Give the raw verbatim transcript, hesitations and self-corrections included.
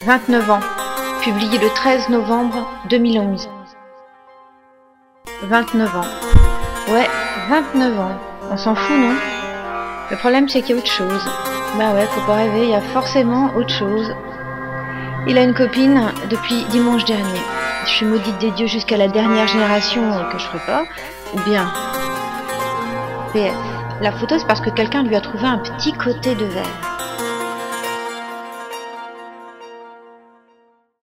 vingt-neuf ans, publié le treize novembre deux mille onze. vingt-neuf ans. Ouais, vingt-neuf ans. On s'en fout, non? Le problème, c'est qu'il y a autre chose. Bah ouais, faut pas rêver, il y a forcément autre chose. Il a une copine depuis dimanche dernier. Je suis maudite des dieux jusqu'à la dernière génération que je ferai pas. Ou bien... P F. La photo, c'est parce que quelqu'un lui a trouvé un petit côté de verre.